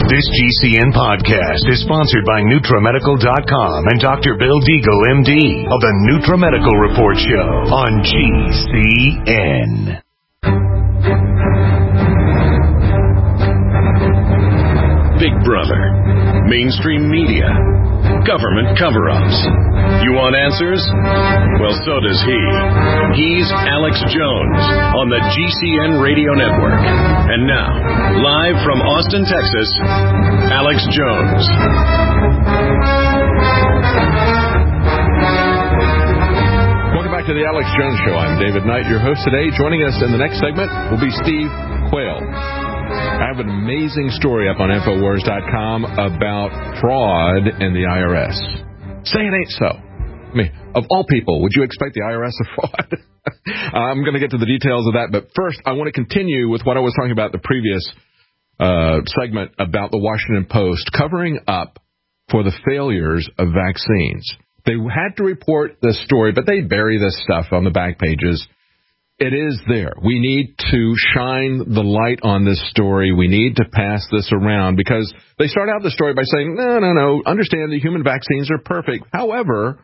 This GCN podcast is sponsored by NutraMedical.com and Dr. Bill Deagle, MD, of the NutraMedical Report Show on GCN. Big Brother, mainstream media, government cover-ups. You want answers? Well, so does he. He's Alex Jones on the GCN Radio Network. And now, live from Austin, Texas, Alex Jones. Welcome back to the Alex Jones Show. I'm David Knight, your host today. Joining us in the next segment will be Steve Quayle. I have an amazing story up on Infowars.com about fraud in the IRS. Say it ain't so. I mean, of all people, would you expect the IRS to fraud? I'm going to get to the details of that, but first, I want to continue with what I was talking about the previous segment about the Washington Post covering up for the failures of vaccines. They had to report this story, but they bury this stuff on the back pages. It is there. We need to shine the light on this story. We need to pass this around because they start out the story by saying, no, understand the human vaccines are perfect. However,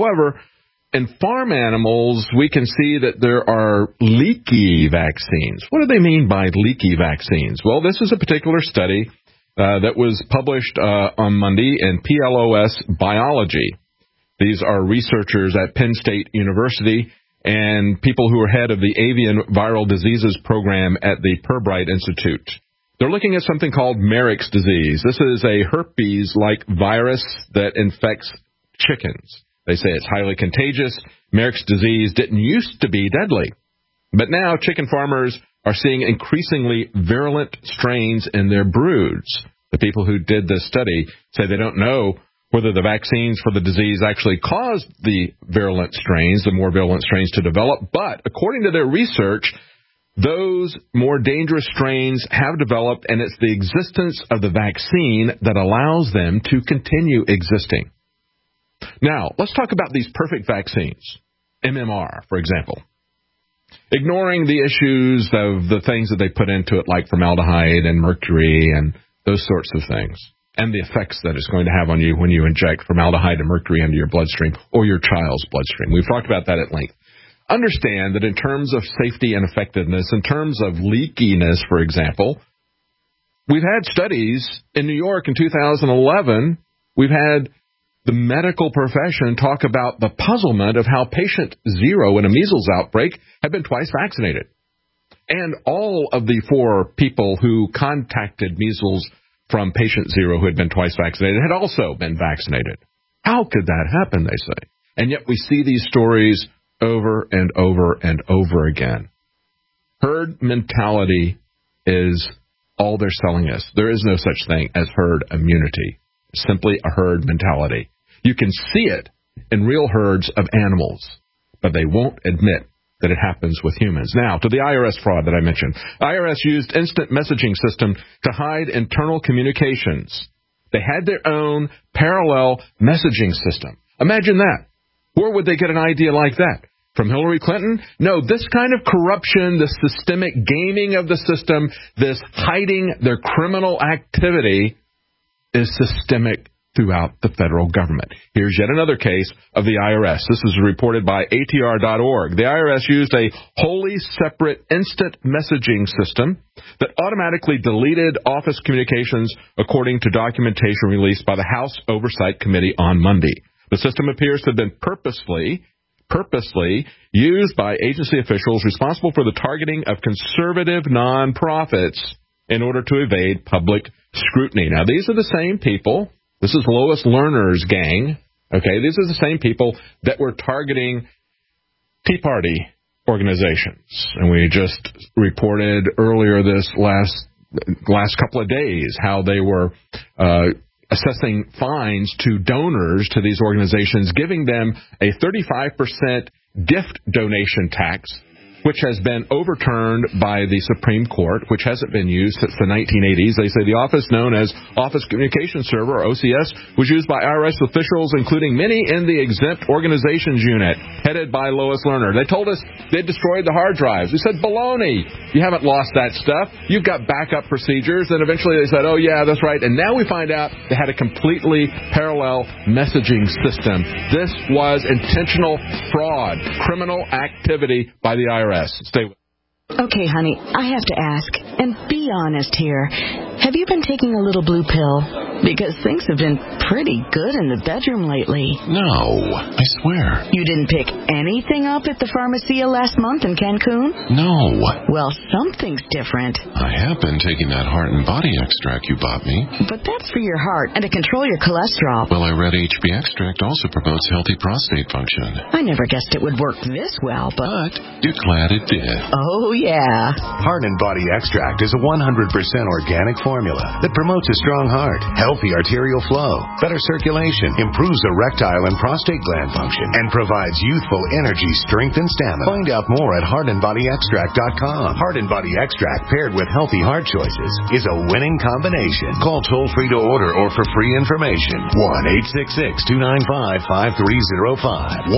in farm animals, we can see that there are leaky vaccines. What do they mean by leaky vaccines? Well, this is a particular study that was published on Monday in PLOS Biology. These are researchers at Penn State University and people who are head of the Avian Viral Diseases Program at the Pirbright Institute. They're looking at something called Marek's disease. This is a herpes-like virus that infects chickens. They say it's highly contagious. Marek's disease didn't used to be deadly. But now chicken farmers are seeing increasingly virulent strains in their broods. The people who did this study say they don't know whether the vaccines for the disease actually caused the more virulent strains to develop. But according to their research, those more dangerous strains have developed, and it's the existence of the vaccine that allows them to continue existing. Now, let's talk about these perfect vaccines. MMR, for example. Ignoring the issues of the things that they put into it, like formaldehyde and mercury and those sorts of things, and the effects that it's going to have on you when you inject formaldehyde and mercury into your bloodstream or your child's bloodstream. We've talked about that at length. Understand that in terms of safety and effectiveness, in terms of leakiness, for example, we've had studies in New York in 2011. We've had the medical profession talk about the puzzlement of how patient 0 in a measles outbreak had been twice vaccinated. And all of the 4 people who contacted measles from patient 0 who had been twice vaccinated had also been vaccinated. How could that happen, they say? And yet we see these stories over and over and over again. Herd mentality is all they're selling us. There is no such thing as herd immunity. It's simply a herd mentality. You can see it in real herds of animals, but they won't admit that it happens with humans. Now, to the IRS fraud that I mentioned. IRS used instant messaging system to hide internal communications. They had their own parallel messaging system. Imagine that. Where would they get an idea like that? From Hillary Clinton? No, this kind of corruption, this systemic gaming of the system, this hiding their criminal activity is systemic throughout the federal government. Here's yet another case of the IRS. This is reported by ATR.org. The IRS used a wholly separate instant messaging system that automatically deleted office communications according to documentation released by the House Oversight Committee on Monday. The system appears to have been purposely used by agency officials responsible for the targeting of conservative nonprofits in order to evade public scrutiny. Now, these are the same people. This is Lois Lerner's gang. Okay, these are the same people that were targeting Tea Party organizations. And we just reported earlier this last couple of days how they were assessing fines to donors to these organizations, giving them a 35% gift donation tax which has been overturned by the Supreme Court, which hasn't been used since the 1980s. They say the office known as Office Communication Server, or OCS, was used by IRS officials, including many in the Exempt Organizations Unit, headed by Lois Lerner. They told us they destroyed the hard drives. We said, baloney. You haven't lost that stuff. You've got backup procedures. And eventually they said, oh, yeah, that's right. And now we find out they had a completely parallel messaging system. This was intentional fraud, criminal activity by the IRS. Stay with us. Okay, honey, I have to ask, and be honest here. Have you been taking a little blue pill? Because things have been pretty good in the bedroom lately. No, I swear. You didn't pick anything up at the Pharmacia last month in Cancun? No. Well, something's different. I have been taking that heart and body extract you bought me. But that's for your heart and to control your cholesterol. Well, I read HB extract also promotes healthy prostate function. I never guessed it would work this well, But you're glad it did. Oh, yeah. Heart and Body Extract is a 100% organic formula that promotes a strong heart, healthy arterial flow, better circulation, improves erectile and prostate gland function, and provides youthful energy, strength, and stamina. Find out more at heartandbodyextract.com. Heart and Body Extract paired with healthy heart choices is a winning combination. Call toll-free to order or for free information. 1-866-295-5305.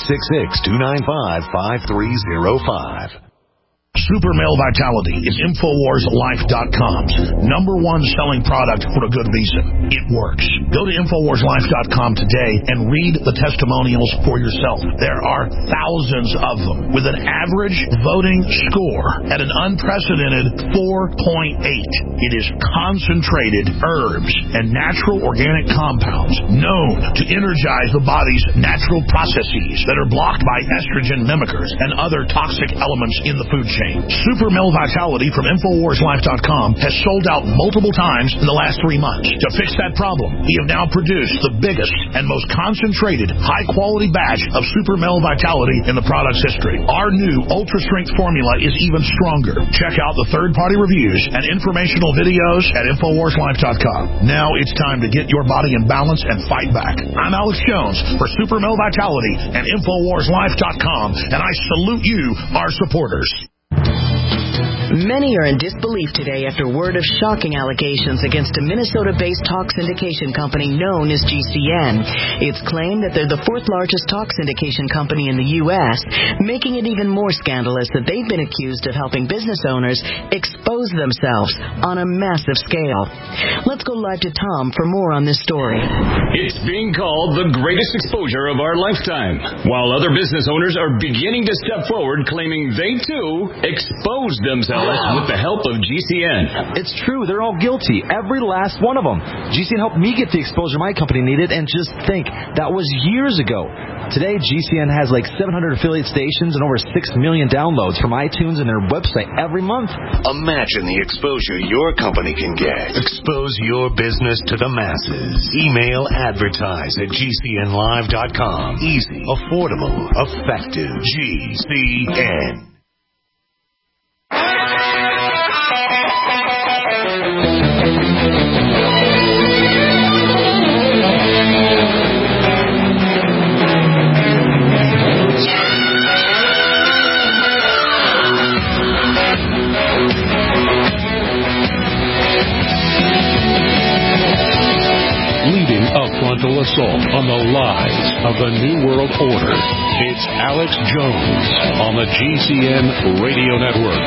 1-866-295-5305. Super Male Vitality is InfoWarsLife.com's #1 selling product for a good reason. It works. Go to InfoWarsLife.com today and read the testimonials for yourself. There are thousands of them with an average voting score at an unprecedented 4.8. It is concentrated herbs and natural organic compounds known to energize the body's natural processes that are blocked by estrogen mimickers and other toxic elements in the food chain. Super Male Vitality from InfoWarsLife.com has sold out multiple times in the last 3 months. To fix that problem, we have now produced the biggest and most concentrated, high-quality batch of Super Male Vitality in the product's history. Our new ultra-strength formula is even stronger. Check out the third-party reviews and informational videos at InfoWarsLife.com. Now it's time to get your body in balance and fight back. I'm Alex Jones for Super Male Vitality and InfoWarsLife.com, and I salute you, our supporters. Many are in disbelief today after word of shocking allegations against a Minnesota-based talk syndication company known as GCN. It's claimed that they're the 4th largest talk syndication company in the U.S., making it even more scandalous that they've been accused of helping business owners expose themselves on a massive scale. Let's go live to Tom for more on this story. It's being called the greatest exposure of our lifetime, while other business owners are beginning to step forward claiming they, too, exposed themselves with the help of GCN. It's true. They're all guilty. Every last one of them. GCN helped me get the exposure my company needed, and just think, that was years ago. Today, GCN has like 700 affiliate stations and over 6 million downloads from iTunes and their website every month. Imagine the exposure your company can get. Expose your business to the masses. Email advertise at GCNlive.com. Easy, affordable, effective. GCN. Leading a frontal assault on the lies of the New World Order. It's Alex Jones on the GCN Radio Network.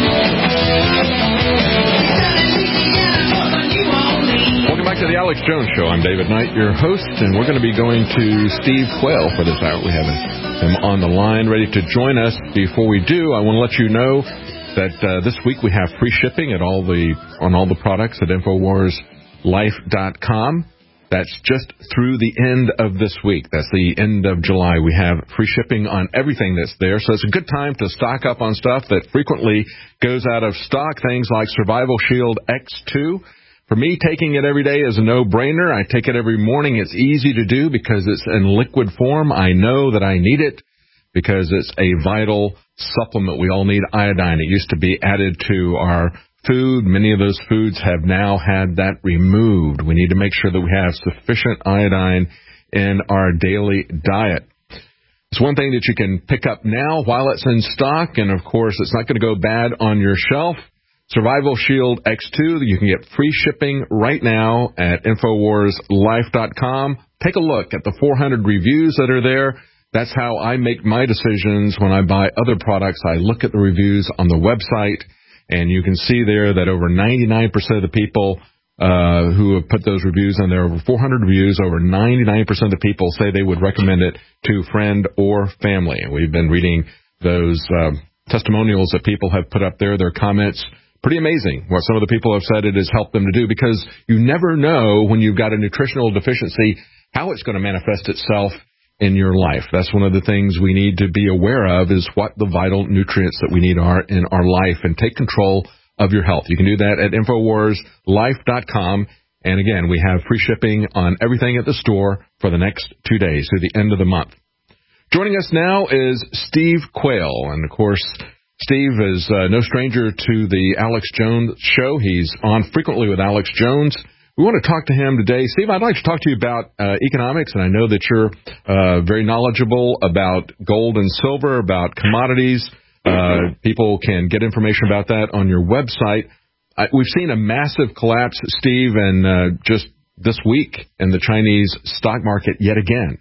Welcome back to the Alex Jones Show. I'm David Knight, your host, and we're going to be going to Steve Quayle for this hour. We have him on the line ready to join us. Before we do, I want to let you know that this week we have free shipping on all the products at InfoWarsLife.com. That's just through the end of this week. That's the end of July. We have free shipping on everything that's there. So it's a good time to stock up on stuff that frequently goes out of stock. Things like Survival Shield X2. For me, taking it every day is a no-brainer. I take it every morning. It's easy to do because it's in liquid form. I know that I need it because it's a vital supplement. We all need iodine. It used to be added to our food. Many of those foods have now had that removed. We need to make sure that we have sufficient iodine in our daily diet. It's one thing that you can pick up now while it's in stock, and of course, it's not going to go bad on your shelf. Survival Shield X2, you can get free shipping right now at InfoWarsLife.com. Take a look at the 400 reviews that are there. That's how I make my decisions when I buy other products. I look at the reviews on the website, and you can see there that over 99% of the people who have put those reviews on there, over 400 reviews, over 99% of the people say they would recommend it to friend or family. And we've been reading those testimonials that people have put up there, their comments. Pretty amazing what some of the people have said it has helped them to do, because you never know when you've got a nutritional deficiency how it's going to manifest itself in your life. That's one of the things we need to be aware of, is what the vital nutrients that we need are in our life, and take control of your health. You can do that at InfoWarsLife.com. And again, we have free shipping on everything at the store for the next 2 days through the end of the month. Joining us now is Steve Quayle. And, of course, Steve is no stranger to the Alex Jones Show. He's on frequently with Alex Jones. We want to talk to him today. Steve, I'd like to talk to you about economics, and I know that you're very knowledgeable about gold and silver, about commodities. People can get information about that on your website. We've seen a massive collapse, Steve, and just this week in the Chinese stock market yet again.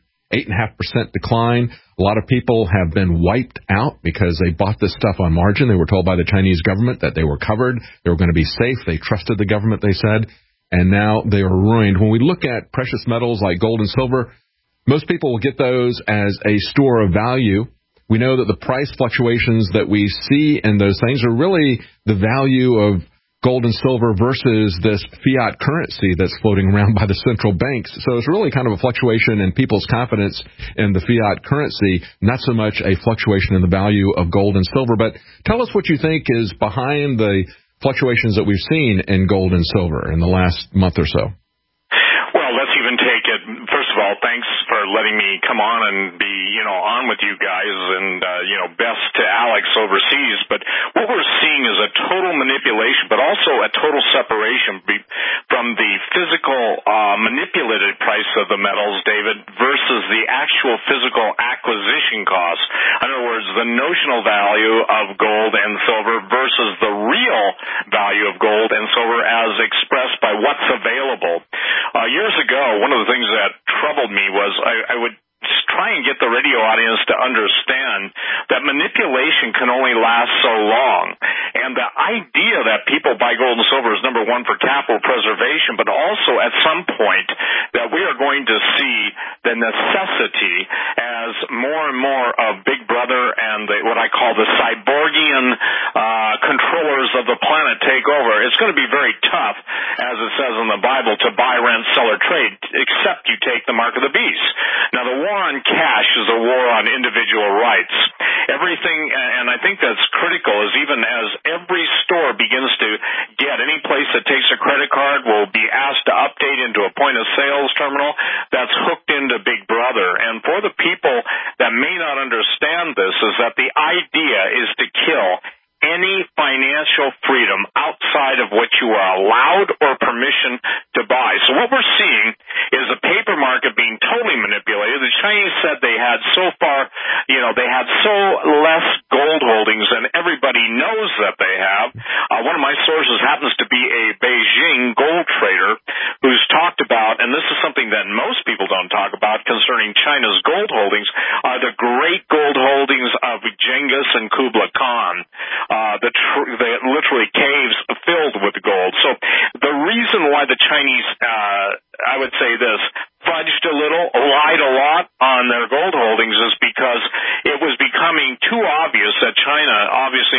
8.5% decline. A lot of people have been wiped out because they bought this stuff on margin. They were told by the Chinese government that they were covered. They were going to be safe. They trusted the government, they said, and now they are ruined. When we look at precious metals like gold and silver, most people will get those as a store of value. We know that the price fluctuations that we see in those things are really the value of gold and silver versus this fiat currency that's floating around by the central banks. So it's really kind of a fluctuation in people's confidence in the fiat currency, not so much a fluctuation in the value of gold and silver. But tell us what you think is behind the fluctuations that we've seen in gold and silver in the last month or so. Well, let's even take it. First of all, thanks for letting me come on and be, on with you guys, and, best to Alex overseas. But what we're seeing is a total manipulation, but also a total separation from the physical manipulated price of the metals, David, versus the actual physical acquisition cost. In other words, the notional value of gold and silver versus the real value of gold and silver as expressed by what's available. Years ago, one of the things that troubled me was I would try and get the radio audience to understand that manipulation can only last so long. And the idea that people buy gold and silver is, number one, for capital preservation, but also at some point that we are going to see the necessity as more and more of Big Brother and what I call the cyborgian controllers of the planet take over. It's going to be very tough, as it says in the Bible, to buy, rent, sell, or trade, except you take the mark of the beast. Now, the war on cash is a war on individual rights. Everything, and I think that's critical, is even as every store begins to get, any place that takes a credit card will be asked to update into a point of sales terminal that's hooked into Big Brother. And for the people that may not understand this, is that the idea is to kill any financial freedom outside of what you are allowed or permission to buy. So what we're seeing is a paper market being totally manipulated. The Chinese said they had so far, they had so less gold holdings than everybody knows that they have. One of my sources happens to be a Beijing gold trader who's talked about, and this is something that most people don't talk about concerning China's gold holdings, are the great gold holdings of Genghis and Kublai Khan. The literally caves filled with gold. So the reason why the Chinese, I would say this, fudged a little, lied a lot on their gold holdings is because it was becoming too obvious that China, obviously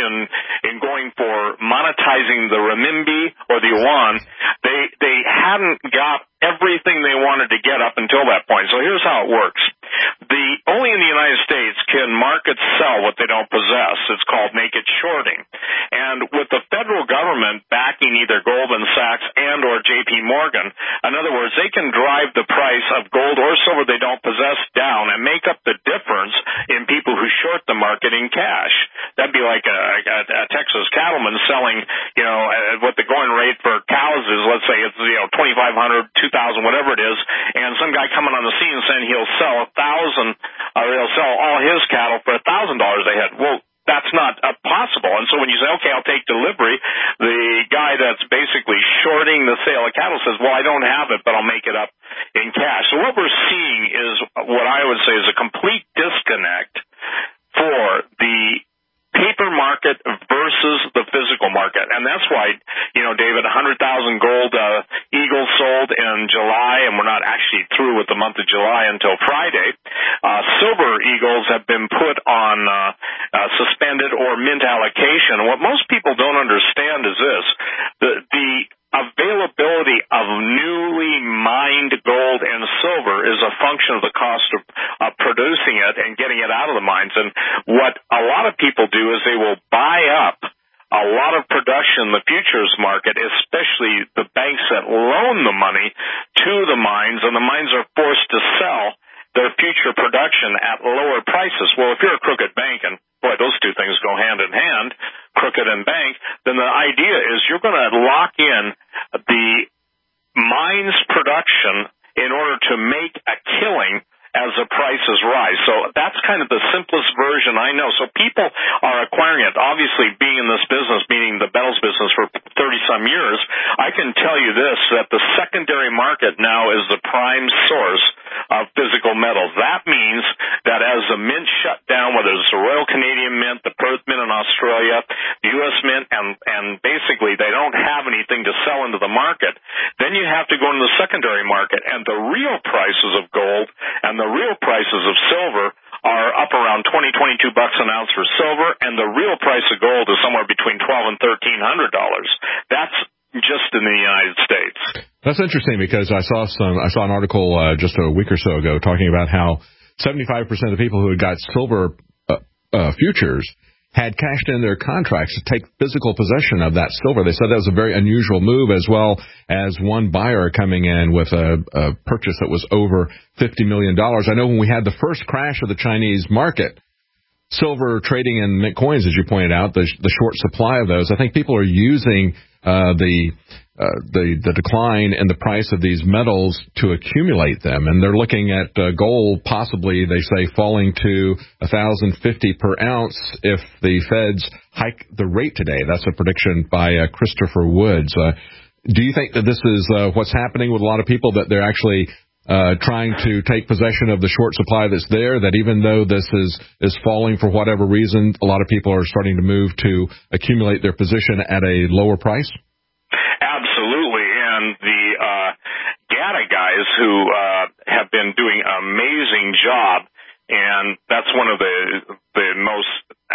in going for monetizing the renminbi or the yuan, they hadn't got everything they wanted to get up until that point. So here's how it works. Only in the United States can markets sell what they don't possess. It's called naked shorting. And with the federal government backing either Goldman Sachs and or JP Morgan, in other words, they can drive the price of gold or silver they don't possess down and make up the difference in people who short the market in cash. That'd be like a Texas cattleman selling, what the going rate for cows is, let's say it's, $2,500, $2,000, whatever it is, and some guy coming on the scene saying he'll sell 1,000, or he'll sell all his cattle for $1,000 a head. Well, that's not possible. And so when you say, okay, I'll take delivery, the guy that's basically shorting the sale of cattle says, well, I don't have it, but I'll make it up in cash. So what we're seeing is what I would say is a complete disconnect for the paper market versus the physical market. And that's why, David, 100,000 gold eagles sold in July, and we're not actually through with the month of July until Friday. Silver eagles have been put on suspended or mint allocation. And what most people don't understand is this. The availability of newly mined gold and silver is a function of the cost of producing it and getting it out of the mines. And what a lot of people do is they will buy up a lot of production in the futures market, especially the banks that loan the money to the mines, and the mines are forced to sell their future production at lower prices. Well, if you're a crooked bank, and boy, those two things go hand in hand, crooked and bank, then the idea is you're going to lock in the mine's production in order to make a killing as the prices rise. So that's kind of the simplest version I know. So people are acquiring it. Obviously, being in this business, meaning the metals business for 30-some years, I can tell you this, that the secondary market now is the prime source of physical metals. That means that as the mint shut down, whether it's the Royal Canadian Mint, the Perth Mint in Australia, the U.S. Mint, and basically they don't have anything to sell into the market, then you have to go into the secondary market. And the real prices of gold and the real prices of silver are up around $20, $22 an ounce for silver, and the real price of gold is somewhere between $1,200 and $1,300. That's just in the United States. That's interesting because I saw an article just a week or so ago talking about how 75% of the people who had got silver futures had cashed in their contracts to take physical possession of that silver. They said that was a very unusual move, as well as one buyer coming in with a purchase that was over $50 million. I know when we had the first crash of the Chinese market, silver trading in mint coins, as you pointed out, the short supply of those, I think people are using the decline in the price of these metals to accumulate them, and they're looking at gold possibly, they say, falling to $1,050 per ounce if the Feds hike the rate today. That's a prediction by Christopher Woods. Do you think that this is what's happening with a lot of people, that they're actually trying to take possession of the short supply that's there, that even though this is falling for whatever reason, a lot of people are starting to move to accumulate their position at a lower price? Absolutely, and the GATA guys who have been doing an amazing job, and that's one of the most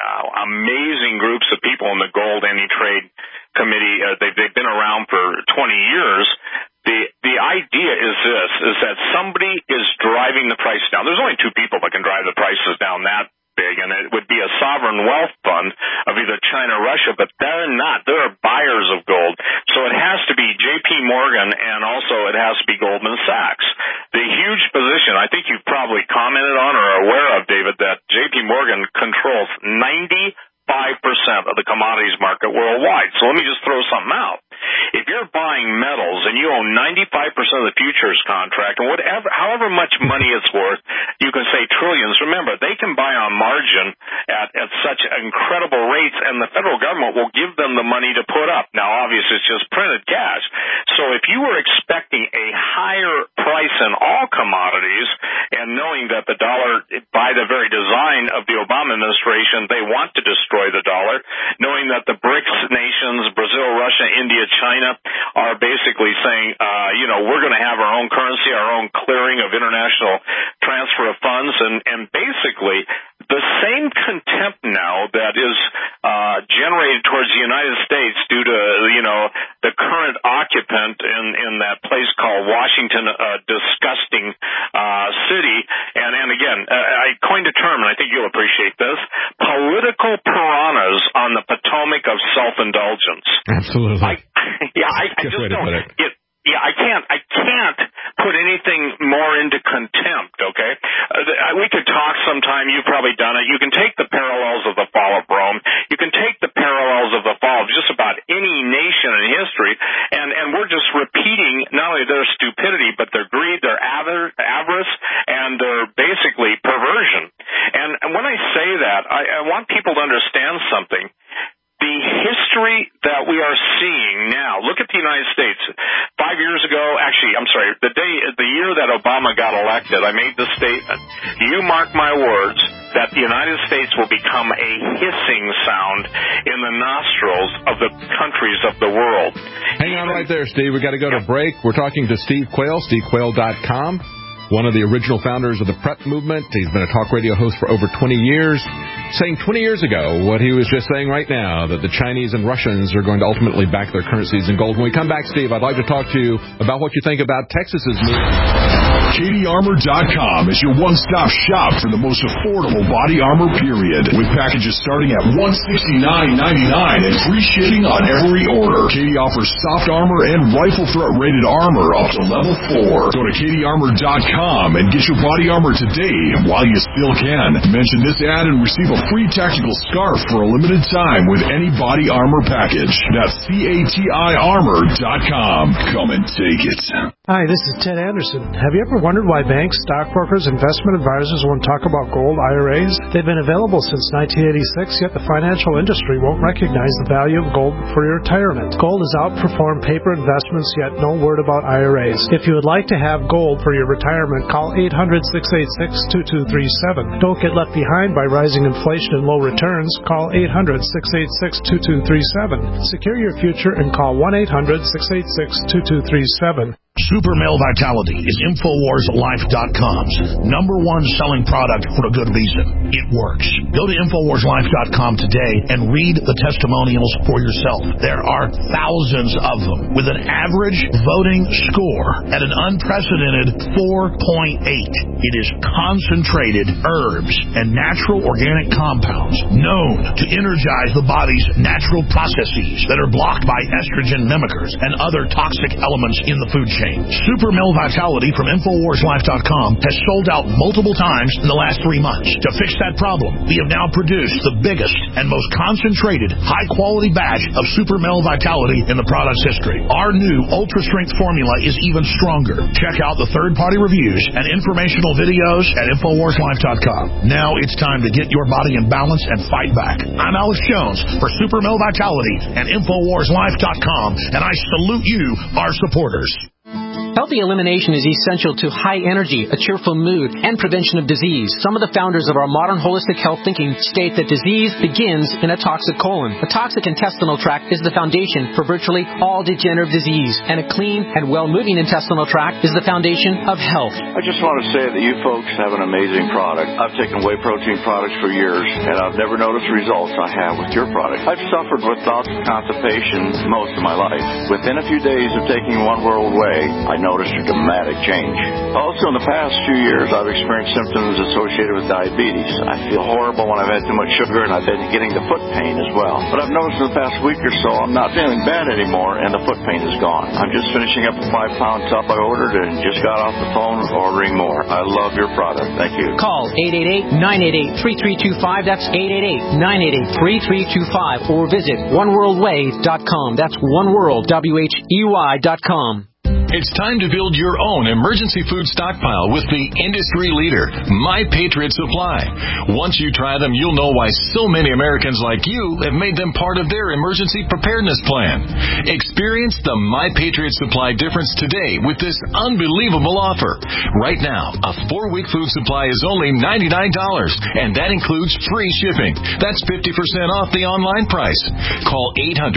amazing groups of people in the Gold Anti-Trade Committee. They've been around for 20 years. The idea is this, is that somebody is driving the price down. There's only two people that can drive the prices down that big, and it would be a sovereign wealth fund of either China or Russia, but they're not. They're buyers of gold. So it has to be J.P. Morgan, and also it has to be Goldman Sachs. The huge position, I think you've probably commented on or are aware of, David, that J.P. Morgan controls 95% of the commodities market worldwide. So let me just throw something out. If you're buying metals and you own 95% of the futures contract, and however much money it's worth, you can say trillions. Remember, they can buy on margin at such incredible rates, and the federal government will give them the money to put up. Now, obviously, it's just printed cash. So if you were expecting a higher price in all commodities, and knowing that the dollar, by the very design of the Obama administration, they want to destroy the dollar, knowing that the BRICS nations, Brazil, Russia, India, China, are basically saying, we're going to have our own currency, our own clearing of international transfer of funds, and basically the same contempt now that is generated towards the United States due to, the current occupant in that place called Washington, disgusting city. And again, I coined a term, and I think you'll appreciate this, political piranhas on the Potomac of self-indulgence. Absolutely. I just don't. I can't put anything more into contempt, okay? We could talk sometime. You've probably done it. You can take the parallels of the fall of Rome. You can take the parallels of the fall of just about any nation in history, and we're just not only their stupidity, but their greed, their avarice, and their basically perversion. And when I say that, I want people to understand something. The history that we are seeing now, look at the United States. 5 years ago, actually, I'm sorry, the year that Obama got elected, I made the statement, you mark my words, that the United States will become a hissing sound in the nostrils of the countries of the world. Hang on right there, Steve. We've got to go to break. We're talking to Steve Quayle, stevequayle.com, one of the original founders of the PrEP movement. He's been a talk radio host for over 20 years, saying 20 years ago what he was just saying right now, that the Chinese and Russians are going to ultimately back their currencies in gold. When we come back, Steve, I'd like to talk to you about what you think about Texas's move. CatieArmor.com is your one-stop shop for the most affordable body armor, period. With packages starting at $169.99 and free shipping on every order. Katie offers soft armor and rifle threat rated armor up to level 4. Go to CatieArmor.com and get your body armor today while you still can. Mention this ad and receive a free tactical scarf for a limited time with any body armor package. That's CatieArmor.com. Come and take it. Hi, this is Ted Anderson. Have you ever wondered why banks, stockbrokers, investment advisors won't talk about gold IRAs? They've been available since 1986, yet the financial industry won't recognize the value of gold for your retirement. Gold has outperformed paper investments, yet no word about IRAs. If you would like to have gold for your retirement, call 800-686-2237. Don't get left behind by rising inflation and low returns. Call 800-686-2237. Secure your future and call 1-800-686-2237. Super Male Vitality is InfoWarsLife.com's #1 selling product for a good reason. It works. Go to InfoWarsLife.com today and read the testimonials for yourself. There are thousands of them with an average voting score at an unprecedented 4.8. It is concentrated herbs and natural organic compounds known to energize the body's natural processes that are blocked by estrogen mimickers and other toxic elements in the food chain. Super Male Vitality from InfoWarsLife.com has sold out multiple times in the last 3 months. To fix that problem, we have now produced the biggest and most concentrated, high-quality batch of Super Male Vitality in the product's history. Our new ultra-strength formula is even stronger. Check out the third-party reviews and informational videos at InfoWarsLife.com. Now it's time to get your body in balance and fight back. I'm Alex Jones for Super Male Vitality and InfoWarsLife.com, and I salute you, our supporters. Healthy elimination is essential to high energy, a cheerful mood, and prevention of disease. Some of the founders of our modern holistic health thinking state that disease begins in a toxic colon. A toxic intestinal tract is the foundation for virtually all degenerative disease, and a clean and well-moving intestinal tract is the foundation of health. I just want to say that you folks have an amazing product. I've taken whey protein products for years, and I've never noticed the results I have with your product. I've suffered with bouts of constipation most of my life. Within a few days of taking One World Whey, I noticed a dramatic change. Also, in the past few years, I've experienced symptoms associated with diabetes. I feel horrible when I've had too much sugar, and I've been getting the foot pain as well. But I've noticed in the past week or so, I'm not feeling bad anymore, and the foot pain is gone. I'm just finishing up a 5-pound tub I ordered and just got off the phone ordering more. I love your product. Thank you. Call 888-988-3325. That's 888-988-3325. Or visit OneWorldWay.com. That's OneWorldWHEY.com. It's time to build your own emergency food stockpile with the industry leader, My Patriot Supply. Once you try them, you'll know why so many Americans like you have made them part of their emergency preparedness plan. Experience the My Patriot Supply difference today with this unbelievable offer. Right now, a 4-week food supply is only $99, and that includes free shipping. That's 50% off the online price. Call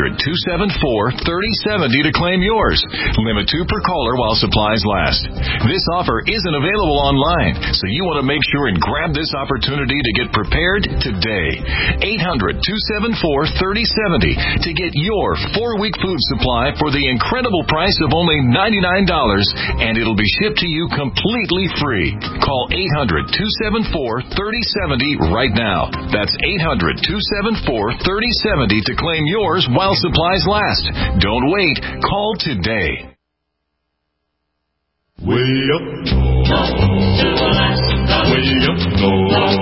800-274-3070 to claim yours. Limit 2 per caller while supplies last. This offer isn't available online, so you want to make sure and grab this opportunity to get prepared today. 800-274-3070 to get your 4-week food supply for the incredible price of only $99, and it'll be shipped to you completely free. Call 800-274-3070 right now. That's 800-274-3070 to claim yours while supplies last. Don't wait. Call today. Way up north, way up north,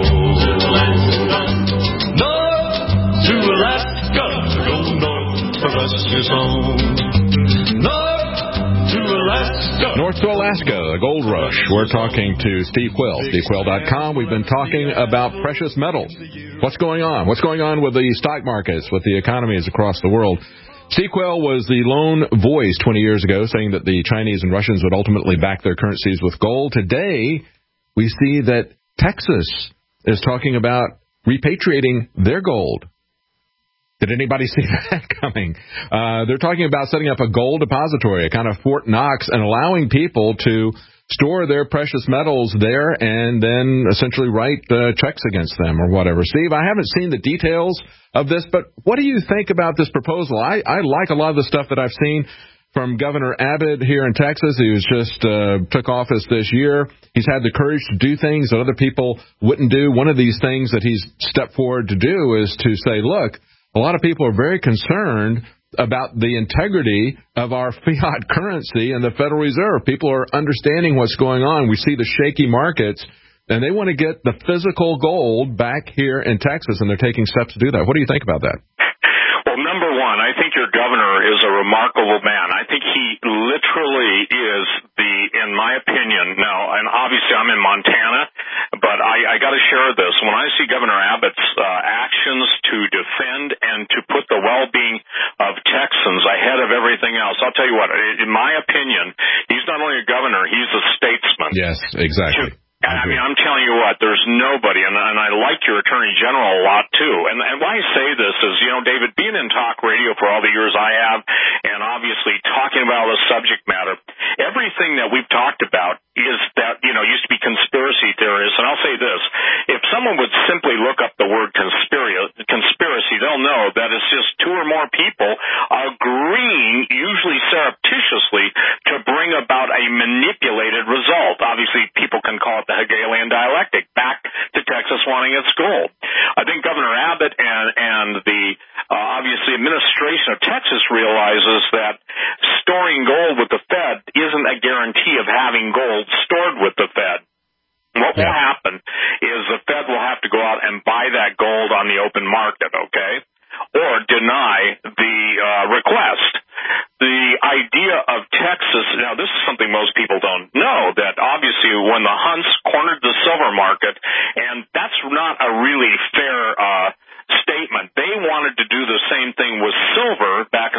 north to Alaska, go north, for us is home. North to Alaska. North to Alaska, a gold rush. We're talking to Steve Quayle, stevequayle.com. We've been talking about precious metals. What's going on? What's going on with the stock markets, with the economies across the world? Steve Quayle was the lone voice 20 years ago saying that the Chinese and Russians would ultimately back their currencies with gold. Today, we see that Texas is talking about repatriating their gold. Did anybody see that coming? They're talking about setting up a gold depository, a kind of Fort Knox, and allowing people to store their precious metals there and then essentially write checks against them or whatever. Steve, I haven't seen the details of this, but what do you think about this proposal? I like a lot of the stuff that I've seen from Governor Abbott here in Texas, who just took office this year. He's had the courage to do things that other people wouldn't do. One of these things that he's stepped forward to do is to say, look, a lot of people are very concerned about the integrity of our fiat currency and the Federal Reserve. People are understanding what's going on. We see the shaky markets, and they want to get the physical gold back here in Texas, and they're taking steps to do that. What do you think about that? Well, number one, I think your governor is a remarkable man. I think he literally is in my opinion, now, and obviously I'm in Montana, but I got to share this. When I see Governor Abbott's actions to defend and to put the well-being of Texans ahead of everything else, I'll tell you what, in my opinion, he's not only a governor, he's a statesman. Yes, exactly. I mean, I'm telling you what, there's nobody, and I like your Attorney General a lot, too. And why I say this is, David, being in talk radio for all the years I have, and obviously talking about the subject matter, everything that we've talked about is that, used to be conspiracy theorists. And I'll say this, if someone would simply look up the word conspiracy, they'll know that it's just two or more people agreeing, usually surreptitiously, to bring about a manipulated result. Obviously, people can call it the Hegelian dialectic, back to Texas wanting its gold. I think Governor Abbott and the obviously administration of Texas realizes that storing gold with the Fed isn't a guarantee of having gold stored with the Fed. What will happen is the Fed will have to go out and buy that gold on the open market, okay, or deny the request. The idea of Texas, now this is something most people don't know, that obviously when the Hunts cornered the silver market, and that's not a really fair statement. They wanted to do the same thing with silver back in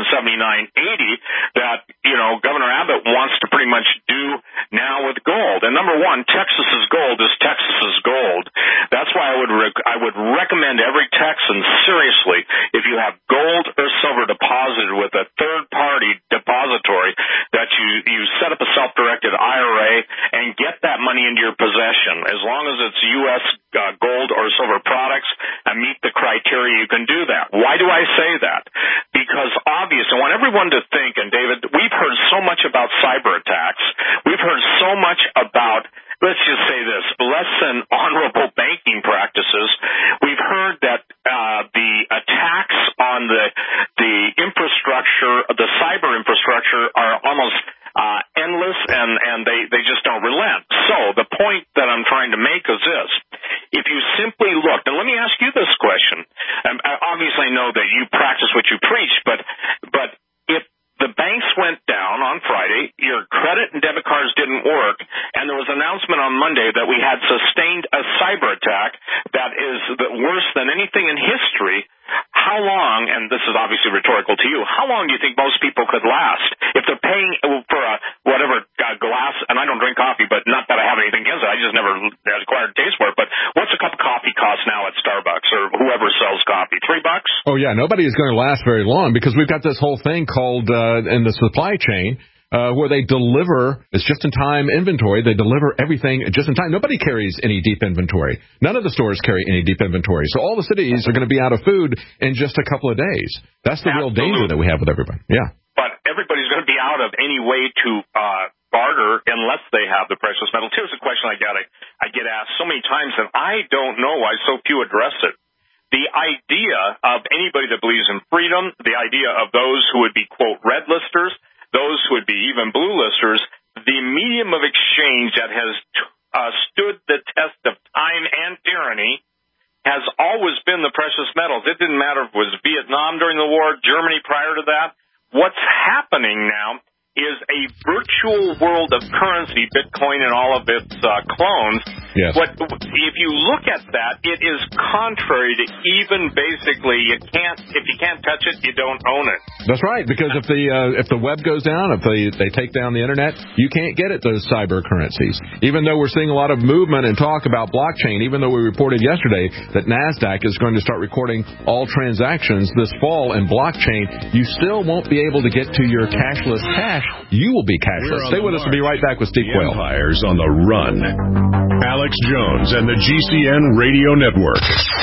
79-80 that, Governor Abbott wants to pretty much do now with gold. And number one, Texas's gold is Texas's gold. That's why I would recommend every Texan, seriously, if you have gold or silver deposited with a third-party depository, that you set up a self-directed IRA and get that money into your possession. As long as it's U.S. gold or silver products and meet the criteria, you can do that. Why do I say that? Because obviously, I want everyone to think, and David, we've heard so much about cyber attacks. We've heard so much about, let's just say this, less than honorable banking practices. We've heard that the attacks on the infrastructure, the cyber infrastructure, are almost endless, and they just don't relent. So the point that I'm trying to make is this. If you simply look, and let me ask you this question. Obviously, I know that you practice what you preach, but if the banks went down on Friday, your credit and debit cards didn't work, and there was an announcement on Monday that we had sustained a cyber attack that is worse than anything in history, how long, and this is obviously rhetorical to you, how long do you think most people could last? If they're paying for whatever glass, and I don't drink coffee, but not that I have anything against it, I just never acquired a taste for it, but what's a cup of coffee cost now at Starbucks or whoever sells coffee? $3? Oh, yeah, nobody is going to last very long because we've got this whole thing called in the supply chain where they deliver, it's just-in-time inventory. They deliver everything just in time. Nobody carries any deep inventory. None of the stores carry any deep inventory. So all the cities are going to be out of food in just a couple of days. That's the real danger that we have with everybody. Yeah. But everybody's going to be out of any way to barter unless they have the precious metals. Here's a question I get asked so many times, and I don't know why so few address it. The idea of anybody that believes in freedom, the idea of those who would be, quote, red listers, those who would be even blue listers, the medium of exchange that has stood the test of time and tyranny has always been the precious metals. It didn't matter if it was Vietnam during the war, Germany prior to that. What's happening now is a a virtual world of currency, Bitcoin and all of its clones. Yes. If you look at that, it is contrary to even basically if you can't touch it, you don't own it. That's right, because if the web goes down, if they take down the internet, you can't get at those cyber currencies. Even though we're seeing a lot of movement and talk about blockchain, even though we reported yesterday that NASDAQ is going to start recording all transactions this fall in blockchain, you still won't be able to get to your cashless cash. You will be cashless. Stay with us. We'll be right back with Steve Quayle. Empire's on the run. Alex Jones and the GCN Radio Network.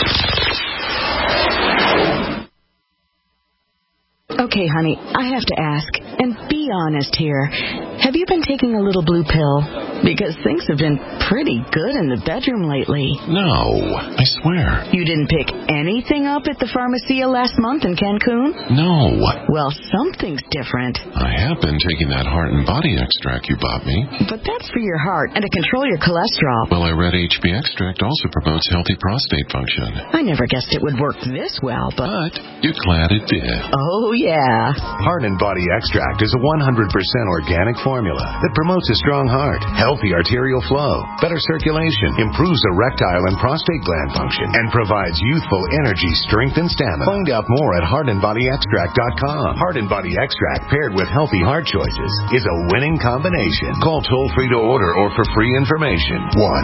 Okay, honey, I have to ask, and be honest here. Have you been taking a little blue pill? Because things have been pretty good in the bedroom lately. No, I swear. You didn't pick anything up at the Pharmacia last month in Cancun? No. Well, something's different. I have been taking that heart and body extract you bought me. But that's for your heart and to control your cholesterol. Well, I read HB extract also promotes healthy prostate function. I never guessed it would work this well, but you're glad it did. Oh, yeah. Heart and Body Extract is a 100% organic formula that promotes a strong heart, healthy arterial flow, better circulation, improves erectile and prostate gland function, and provides youthful energy, strength, and stamina. Find out more at heartandbodyextract.com. Heart and Body Extract paired with healthy heart choices is a winning combination. Call toll-free to order or for free information.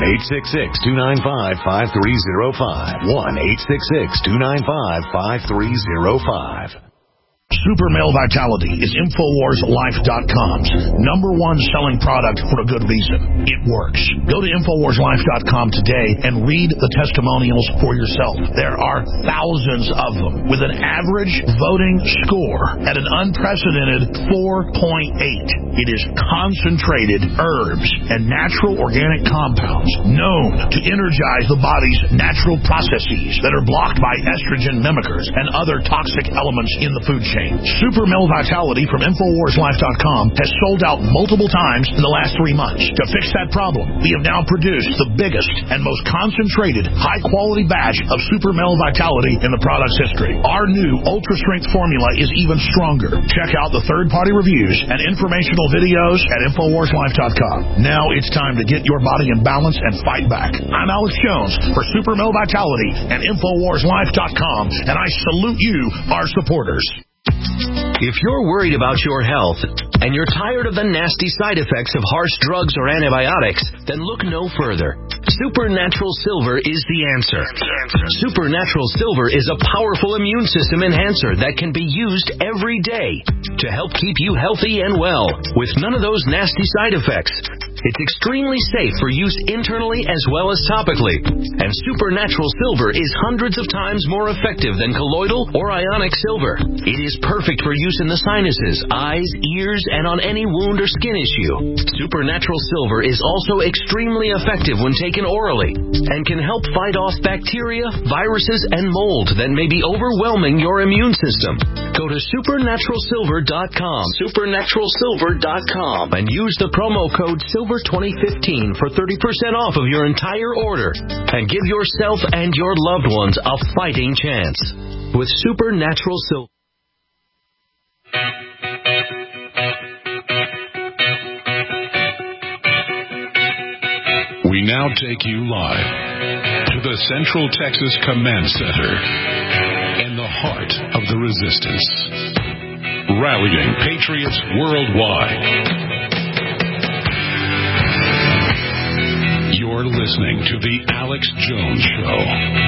1-866-295-5305. 1-866-295-5305. Super Male Vitality is InfoWarsLife.com's #1 selling product for a good reason. It works. Go to InfoWarsLife.com today and read the testimonials for yourself. There are thousands of them with an average voting score at an unprecedented 4.8. It is concentrated herbs and natural organic compounds known to energize the body's natural processes that are blocked by estrogen mimickers and other toxic elements in the food chain. Super Male Vitality from InfoWarsLife.com has sold out multiple times in the last 3 months. To fix that problem, we have now produced the biggest and most concentrated, high-quality batch of Super Male Vitality in the product's history. Our new ultra-strength formula is even stronger. Check out the third-party reviews and informational videos at InfoWarsLife.com. Now it's time to get your body in balance and fight back. I'm Alex Jones for Super Male Vitality and InfoWarsLife.com, and I salute you, our supporters. If you're worried about your health and you're tired of the nasty side effects of harsh drugs or antibiotics, then look no further. Supernatural Silver is the answer. Supernatural Silver is a powerful immune system enhancer that can be used every day to help keep you healthy and well with none of those nasty side effects. It's extremely safe for use internally as well as topically. And Supernatural Silver is hundreds of times more effective than colloidal or ionic silver. It is perfect for use in the sinuses, eyes, ears, and on any wound or skin issue. Supernatural Silver is also extremely effective when taken orally and can help fight off bacteria, viruses, and mold that may be overwhelming your immune system. Go to supernaturalsilver.com, supernaturalsilver.com, and use the promo code SILVER2015 for 30% off of your entire order and give yourself and your loved ones a fighting chance with Supernatural Silver. We now take you live to the Central Texas Command Center in the heart of the resistance, rallying patriots worldwide. You're listening to The Alex Jones Show.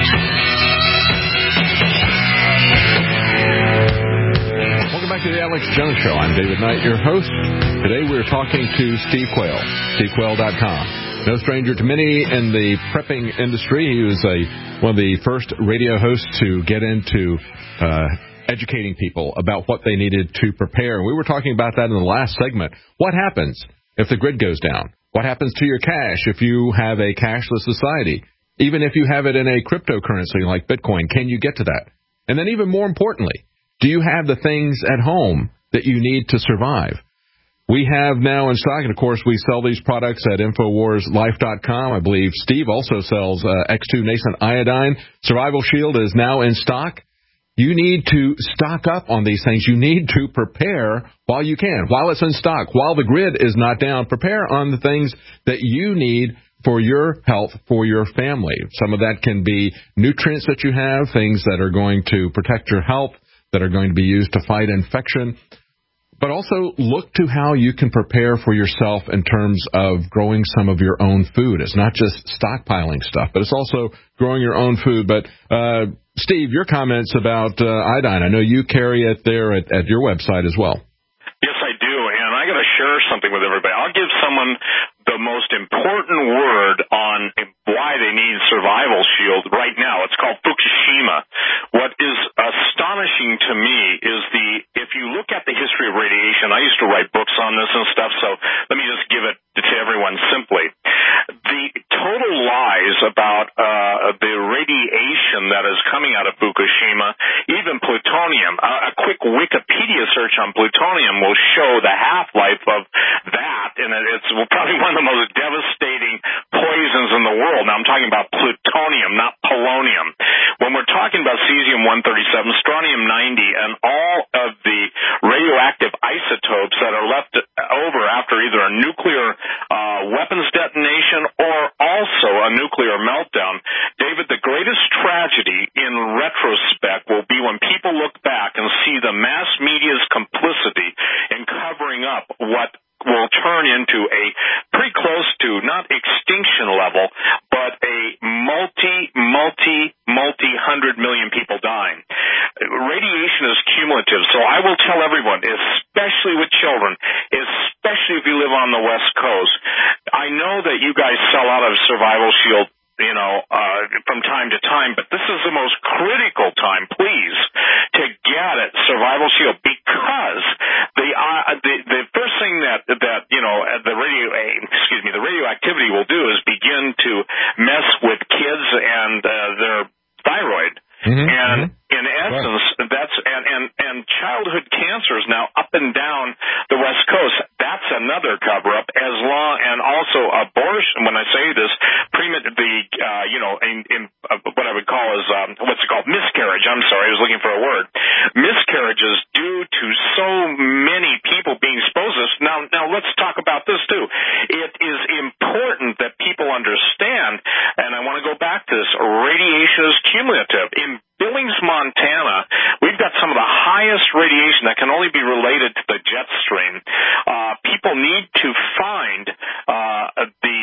Welcome back to The Alex Jones Show. I'm David Knight, your host. Today we're talking to Steve Quayle, SteveQuayle.com. No stranger to many in the prepping industry. He was one of the first radio hosts to get into educating people about what they needed to prepare. And we were talking about that in the last segment. What happens if the grid goes down? What happens to your cash if you have a cashless society? Even if you have it in a cryptocurrency like Bitcoin, can you get to that? And then even more importantly, do you have the things at home that you need to survive? We have now in stock, and of course we sell these products at InfoWarsLife.com. I believe Steve also sells X2 Nascent Iodine. Survival Shield is now in stock. you need to stock up on these things. You need to prepare while you can, while it's in stock, while the grid is not down. Prepare on the things that you need for your health, for your family. Some of that can be nutrients that you have, things that are going to protect your health, that are going to be used to fight infection. But also look to how you can prepare for yourself in terms of growing some of your own food. It's not just stockpiling stuff, but it's also growing your own food. But, Steve, your comments about iodine, I know you carry it there at your website as well. Yes, I do, and I got to share something with everybody. I'll give someone the most important word on why they need Survival Shield right now. It's called Fukushima. What is astonishing to me is if you look at the history of radiation, I used to write books on this and stuff, so let me just give it to everyone simply. The total lies about the radiation that is coming out of Fukushima, even plutonium, a quick Wikipedia search on plutonium will show the half-life of that, and it's probably one of the most devastating poisons in the world. Now, I'm talking about plutonium, not polonium. When we're talking about cesium-137, strontium-90, and all of the radioactive isotopes that are left over after either a nuclear weapons detonation or also a nuclear meltdown, David, the greatest tragedy in retrospect will be when people look back and see the mass media's complicity in covering up what will turn into a pretty close to not extinction level, but a multi-hundred million people dying. Radiation is cumulative, so I will tell everyone, especially with children, especially if you live on the West Coast, I know that you guys sell out of Survival Shield, from time to time, but this is the most critical time, please, to get it, Survival Shield, because the first thing that the radioactivity will do is begin to mess with kids and their thyroid. And in essence, that's and childhood cancers now up and down the West Coast. That's another cover up, and also abortion. When I say this, what I would call is what's it called? Miscarriage. I'm sorry, I was looking for a word. Miscarriages due to so many people being exposed to this. Now let's talk about this too. It is important that people understand, and I want to go back to this. Radiation is cumulative. In Billings, Montana, we've got some of the highest radiation that can only be related to the jet stream. People need to find the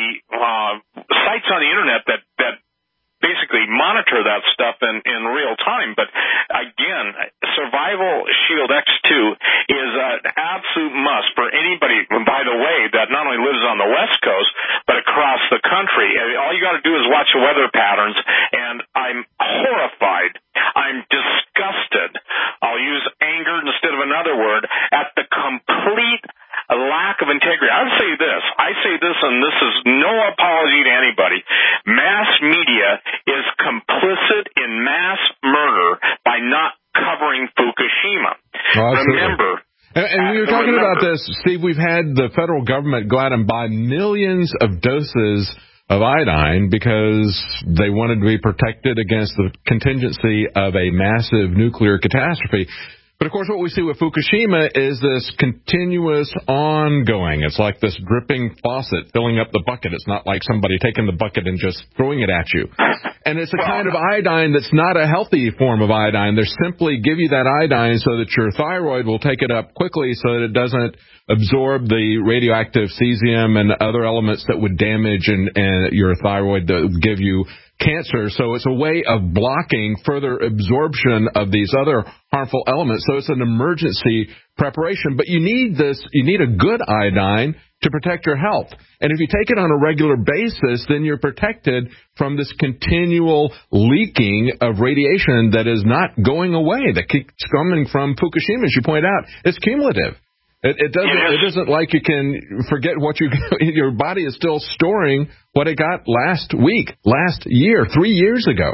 sites on the internet that basically monitor that stuff in real time. But again, Survival Shield X2 is an absolute must for anybody, by the way, that not only lives on the West Coast, but across the country. All you got to do is watch the weather patterns, and I'm horrified. I'm disgusted. I'll use anger instead of another word at the complete lack of integrity. I say this, and this is no apology to anybody. Mass media is complicit in mass murder by not covering Fukushima. Remember. And we were talking about this, Steve. We've had the federal government go out and buy millions of doses of iodine because they wanted to be protected against the contingency of a massive nuclear catastrophe. But, of course, what we see with Fukushima is this continuous ongoing. It's like this dripping faucet filling up the bucket. It's not like somebody taking the bucket and just throwing it at you. And it's a kind of iodine that's not a healthy form of iodine. They simply give you that iodine so that your thyroid will take it up quickly so that it doesn't absorb the radioactive cesium and other elements that would damage and your thyroid that would give you cancer. So it's a way of blocking further absorption of these other harmful elements. So it's an emergency preparation. But you need a good iodine to protect your health. And if you take it on a regular basis, then you're protected from this continual leaking of radiation that is not going away, that keeps coming from Fukushima, as you point out. It's cumulative. It doesn't like you can forget your body is still storing what it got last week, last year, 3 years ago.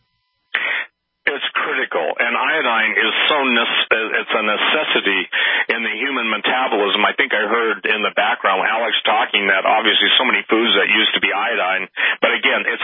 It's critical, and iodine is it's a necessity in the human metabolism. I think I heard in the background Alex talking that obviously so many foods that used to be iodine, but again, it's the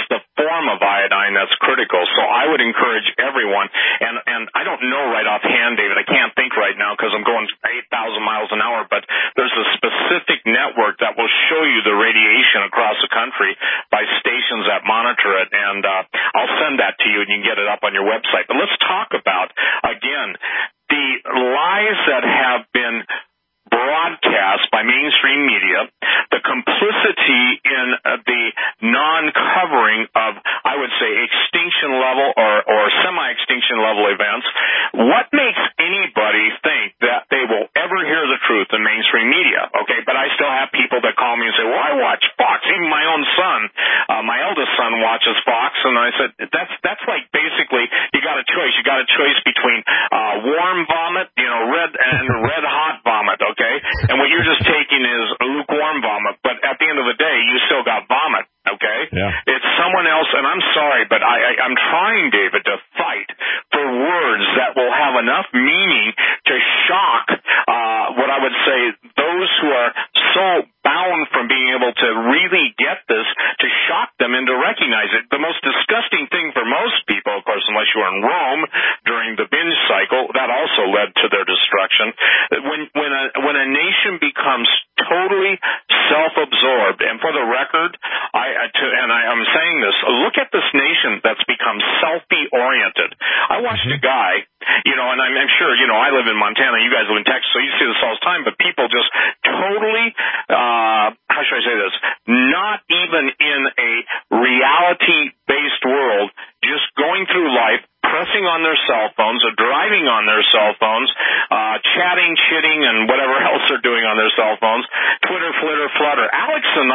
form of iodine that's critical. So I would encourage everyone, and I don't know right offhand, David, I can't think right now because I'm going 8,000 miles an hour, but there's a specific network that will show you the radiation across the country by stations that monitor it, and I'll send that to you and you can get it up on your website. But let's talk about, again, the lies that have been broadcast by mainstream media, the complicity in the non-covering of, I would say, extinction level or semi-extinction level events. What makes anybody think that they will ever hear the truth in mainstream media? Okay, but I still have people that call me and say, well, I watch Fox. Even my own son, my eldest son watches Fox, and I said, that's like basically you got a choice. You got a choice between warm vomit, red hot vomit, okay? And what you're just taking is lukewarm vomit, but at the end of the day, you still got vomit, okay? Yeah. It's someone else, and I'm sorry, but I'm trying, David, to fight for words that will have enough meaning to shock what I would say those who are so bound from being able to really get this, to shock them into recognize it. The most disgusting thing for most people, of course, unless you were in Rome during the binge cycle, that also led to their destruction. When a nation becomes totally self-absorbed, and for the record, I'm saying this, look at this nation that's become selfie-oriented. I watched a guy, and I'm sure, I live in Montana, you guys live in Texas, so you see this all the time, but people just totally, how should I say this, not even in a reality-based world, just going through life, pressing on their cell phones or driving on their cell phones, chatting, chitting, and whatever else they're doing on their cell phones, Twitter, flitter, flutter. Alex and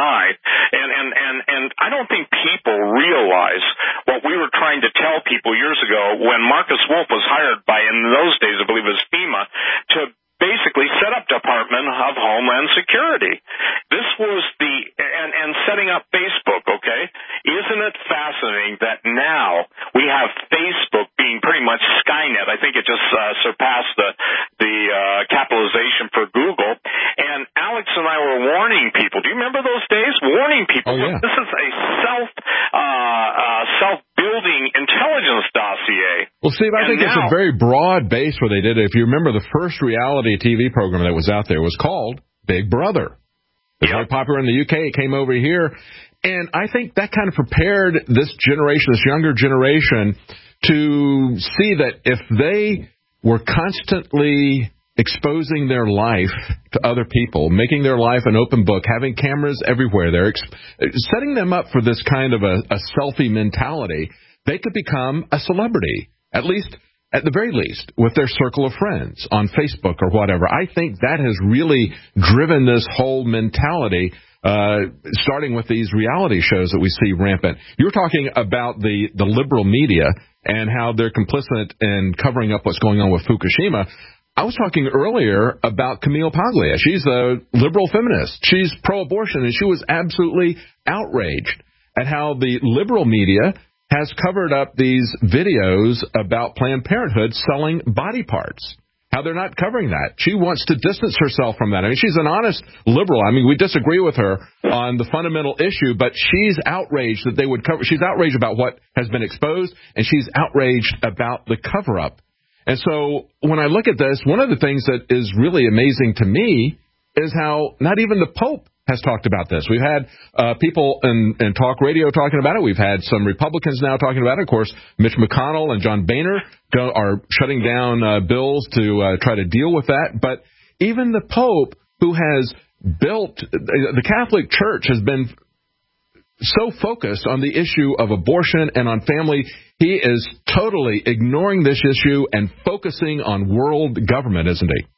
I don't think people realize what we were trying to tell people years ago when Marcus Wolf was hired by, in those days, I believe it was FEMA, to basically set up Department of Homeland Security. This was and setting up Facebook, okay? Isn't it fascinating that now we have Facebook being pretty much Skynet? I think it just surpassed the capitalization for Google. And Alex and I were warning people. Do you remember those days? Warning people. Oh, yeah. This is a self-building intelligence dossier. Well, Steve, I think it's a very broad base where they did it. If you remember, the first reality TV program that was out there was called Big Brother. It was very popular in the UK. It came over here. And I think that kind of prepared this generation, this younger generation, to see that if they were constantly exposing their life to other people, making their life an open book, having cameras everywhere, they're setting them up for this kind of a selfie mentality, they could become a celebrity, at the very least, with their circle of friends on Facebook or whatever. I think that has really driven this whole mentality, starting with these reality shows that we see rampant. You were talking about the liberal media and how they're complicit in covering up what's going on with Fukushima. I was talking earlier about Camille Paglia. She's a liberal feminist. She's pro-abortion, and she was absolutely outraged at how the liberal media has covered up these videos about Planned Parenthood selling body parts, how they're not covering that. She wants to distance herself from that. I mean, she's an honest liberal. I mean, we disagree with her on the fundamental issue, but she's outraged that they would cover. She's outraged about what has been exposed, and she's outraged about the cover-up. And so when I look at this, one of the things that is really amazing to me is how not even the Pope has talked about this. We've had people in talk radio talking about it. We've had some Republicans now talking about it. Of course, Mitch McConnell and John Boehner are shutting down bills to try to deal with that. But even the Pope, who has built, the Catholic Church has been so focused on the issue of abortion and on family, he is totally ignoring this issue and focusing on world government, isn't he?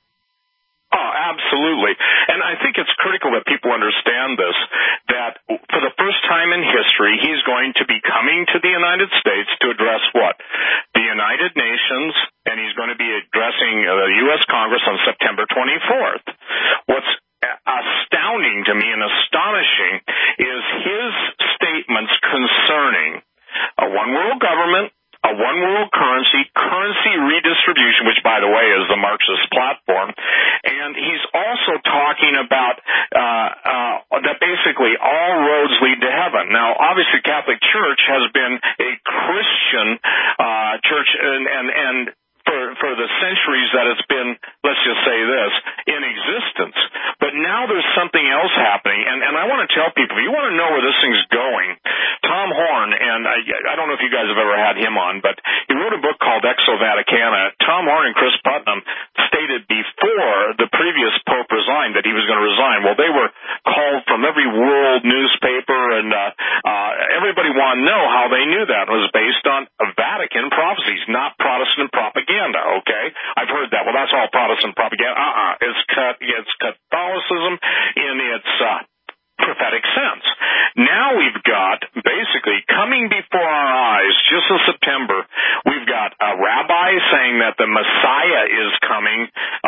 Absolutely. And I think it's critical that people understand this, that for the first time in history, he's going to be coming to the United States to address what? The United Nations, and he's going to be addressing the U.S. Congress on September 24th. What's astounding to me and astonishing is his statements concerning a one-world government, a one-world currency redistribution, which, by the way, is the Marxist platform. And he's also talking about that basically all roads lead to heaven. Now, obviously, Catholic Church has been a Christian church, and for the centuries that it's been, let's just say this, in existence. But now there's something else happening, and I want to tell people, if you want to know where this thing's going, Tom Horn, and I don't know if you guys have ever had him on, but he wrote a book called Exo Vaticana. Tom Horn and Chris Putnam stated before the previous Pope resigned that he was going to resign. Well, they were called from every world newspaper, and everybody wanted to know how they knew that. It was based on Vatican prophecies, not Protestant propaganda, okay? I've heard that. Well, that's all Protestant propaganda. It's Catholicism in its prophetic sense. Now we've got, basically, coming before our eyes, just in September, we've got a rabbi saying that the Messiah is coming,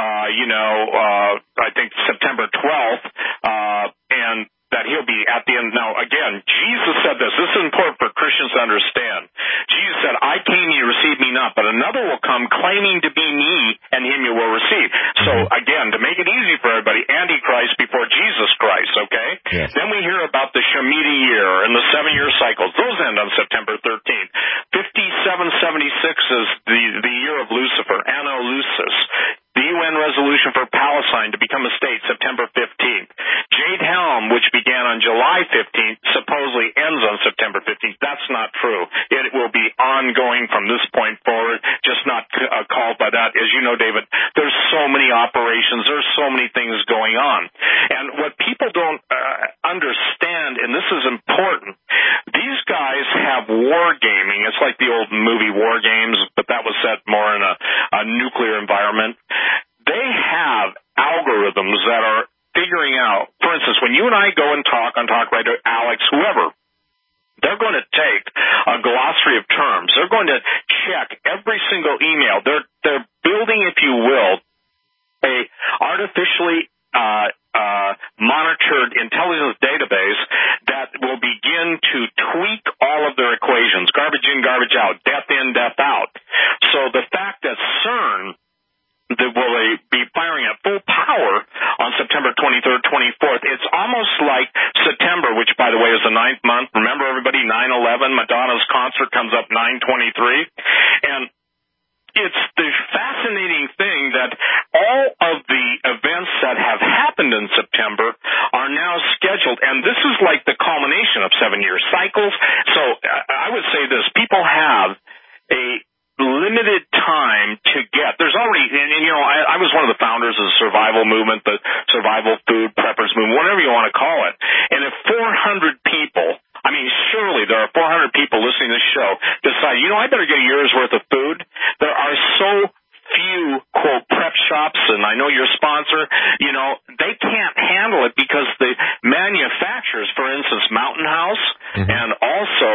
I think September 12th, and that he'll be at the end. Now, again, Jesus said this. This is important for Christians to understand. Jesus said, I came, you received me not, but another will come claiming to be me, and him you will receive. So, again, to make it easy for everybody, Antichrist before Jesus Christ, okay? Yes. Then we hear about the Shemitah year and the 7-year cycles. Those end on September 13th. 5776 is the year of Lucifer, Anno Lucis. The UN resolution for Palestine to become a state, September 15th. Jade Helm, which began on July 15th, supposedly ends on September 15th. That's not true. It will be ongoing from this point forward, just not called by that. As you know, David, there's so many operations, there's so many things going on. And what people don't understand, and this is important, these guys have war gaming. It's like the old movie War Games, but that was set more in a nuclear environment. They have algorithms that are figuring out, for instance, when you and I go and talk on Talk Radio, Alex, whoever, they're going to take a glossary of terms. They're going to check every single email. They're building, if you will, a artificially monitored intelligence database that will begin to tweak all of their equations, garbage in, garbage out, death in, death out. So the fact that CERN will be firing at full power on September 23rd, 24th. It's almost like September, which, by the way, is the 9th month. Remember, everybody, 9/11, Madonna's concert comes up 9/23. And it's the fascinating thing that all of the events that have happened in September are now scheduled, and this is like the culmination of 7-year cycles. So I would say this, people have a limited time to get. There's already, and I was one of the founders of the survival movement, the survival food preppers movement, whatever you want to call it. And if 400 people, surely there are 400 people listening to this show, decide, I better get a year's worth of food. There are so few, quote, prep shops, and I know your sponsor, they can't handle it because the manufacturers, for instance, Mountain House, and also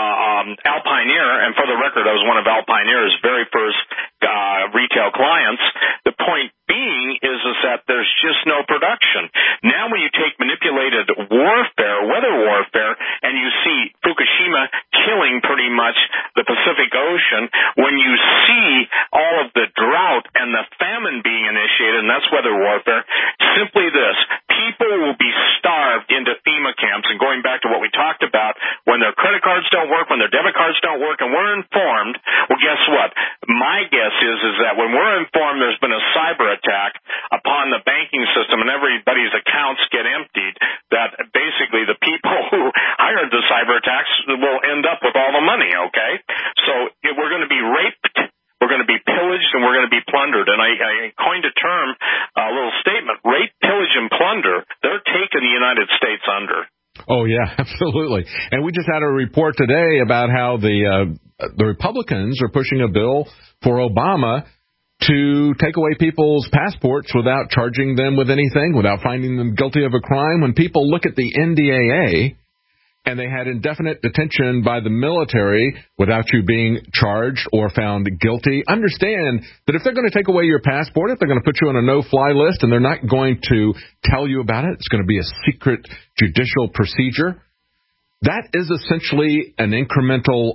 Alpine Air, and for the record, I was one of Alpine Air's very first retail clients. The point being is that there's just no production. Now when you take manipulated warfare, weather warfare, and you see Fukushima killing pretty much the Pacific Ocean, when you see all of the drought and the famine being initiated, and that's weather warfare, simply this, people will be starved into FEMA camps, and going back to what we talked about, when their credit cards don't work, when their debit cards don't work, and we're informed, well, guess what? My guess is that when we're informed there's been a cyber attack upon the banking system and everybody's accounts get emptied, that basically the people who hired the cyber attacks will end up with all the money, okay? So we're going to be raped, we're going to be pillaged, and we're going to be plundered. And I coined a term, a little statement, rape, pillage, and plunder. They're taking the United States under. Oh, yeah, absolutely. And we just had a report today about how the Republicans are pushing a bill for Obama to take away people's passports without charging them with anything, without finding them guilty of a crime. When people look at the NDAA and they had indefinite detention by the military without you being charged or found guilty, understand that if they're going to take away your passport, if they're going to put you on a no-fly list and they're not going to tell you about it, it's going to be a secret judicial procedure. That is essentially an incremental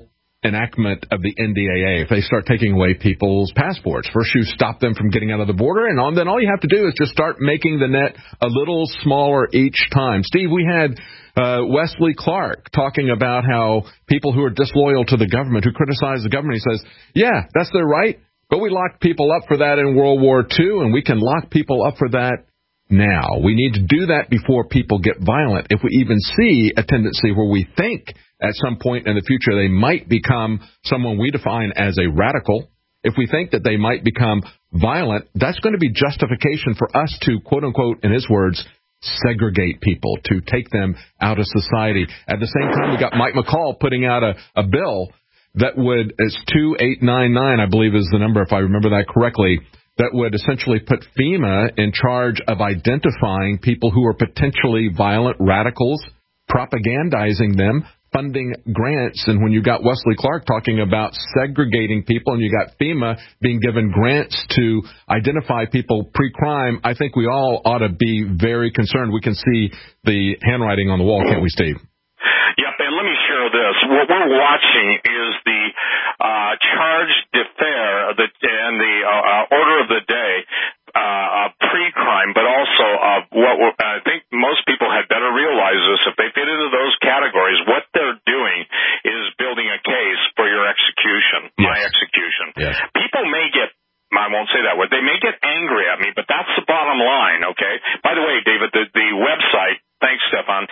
enactment of the NDAA, if they start taking away people's passports. First, you stop them from getting out of the border, and then all you have to do is just start making the net a little smaller each time. Steve, we had Wesley Clark talking about how people who are disloyal to the government, who criticize the government, he says, yeah, that's their right, but we locked people up for that in World War II, and we can lock people up for that now. We need to do that before people get violent. If we even see a tendency where we think at some point in the future they might become someone we define as a radical, if we think that they might become violent, that's going to be justification for us to, quote unquote, in his words, segregate people, to take them out of society. At the same time, we got Mike McCall putting out a bill that would, it's 2899, I believe is the number, if I remember that correctly, that would essentially put FEMA in charge of identifying people who are potentially violent radicals, propagandizing them, funding grants. And when you got Wesley Clark talking about segregating people and you got FEMA being given grants to identify people pre-crime, I think we all ought to be very concerned. We can see the handwriting on the wall, can't we, Steve? Yep, and let me share this. What we're watching is the charge d'affaires and the order of the day pre-crime, but also I think most people had better realize this. If they fit into those categories, what they're doing is building a case for your execution, my execution. Yes. People may get, I won't say that word, they may get angry at me, but that's the bottom line, okay? By the way, David, the website, thanks, Stefan,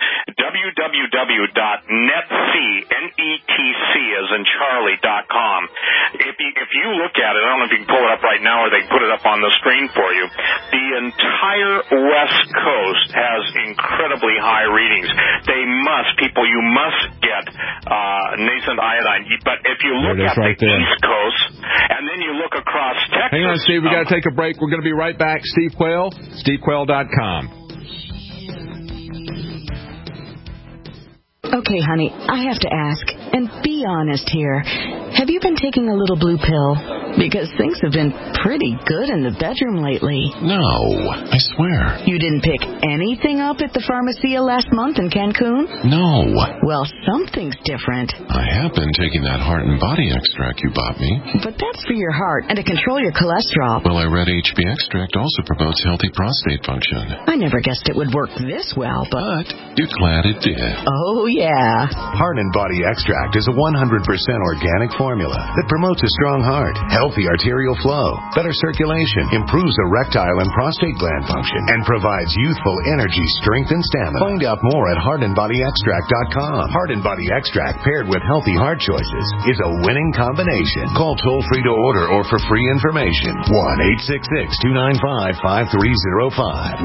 www.netc.com. If you look at it, I don't know if you can pull it up right now or they put it up on the screen for you, the entire West Coast has incredibly high readings. You must get nascent iodine. But if you look at the East Coast, and then you look across Texas... Hang on, Steve, we got to take a break. We're going to be right back. Steve Quayle, stevequayle.com. Okay, honey, I have to ask, and be honest here. Have you been taking a little blue pill? Because things have been pretty good in the bedroom lately. No, I swear. You didn't pick anything up at the Pharmacia last month in Cancun? No. Well, something's different. I have been taking that heart and body extract you bought me. But that's for your heart and to control your cholesterol. Well, I read HB extract also promotes healthy prostate function. I never guessed it would work this well, but you're glad it did. Oh, yeah. Heart and Body Extract is a 100% organic formula that promotes a strong heart, healthy arterial flow, better circulation, improves erectile and prostate gland function, and provides youthful energy, strength, and stamina. Find out more at heartandbodyextract.com. Heart and Body Extract paired with healthy heart choices is a winning combination. Call toll-free to order or for free information. 1-866-295-5305.